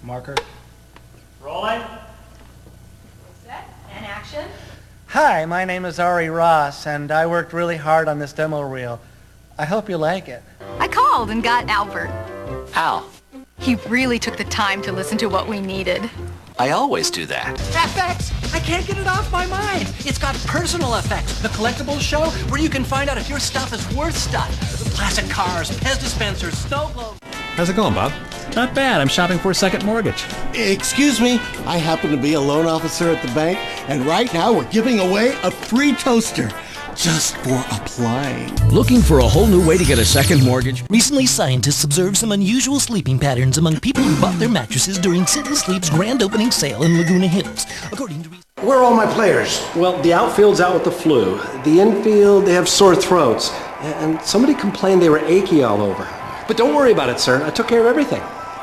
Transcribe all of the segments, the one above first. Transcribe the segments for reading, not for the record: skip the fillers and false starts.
Marker. Rolling. Set and action. Hi, my name is Ari Ross, and I worked really hard on this demo reel. I hope you like it. I called and got Albert. Al, He really took the time to listen to what we needed. I always do that. FX! I can't get it off my mind. It's got Personal Effects, the collectibles show where you can find out if your stuff is worth stuff. Classic cars, Pez dispensers, snow globes. How's it going, Bob? Not bad. I'm shopping for a second mortgage. Excuse me, I happen to be a loan officer at the bank, and right now we're giving away a free toaster just for applying. Looking for a whole new way to get a second mortgage? Recently, scientists observed some unusual sleeping patterns among people who bought their mattresses during Sit and Sleep's grand opening sale in Laguna Hills. According to Where are all my players? Well, the outfield's out with the flu. The infield, they have sore throats. And somebody complained they were achy all over. But don't worry about it, sir. I took care of everything.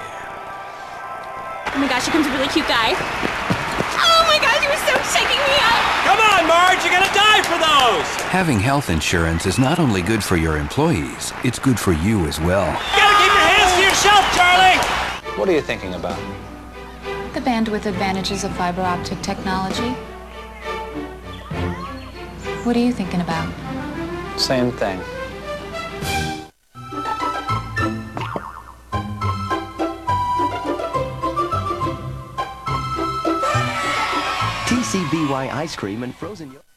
Oh my gosh, here comes a really cute guy. Oh my gosh, you were so shaking me up. Come on, Marge, you're gonna die for those! Having health insurance is not only good for your employees, it's good for you as well. You gotta keep your hands to yourself, Charlie! What are you thinking about? The bandwidth advantages of fiber optic technology. What are you thinking about? Same thing. TCBY ice cream and frozen yogurt.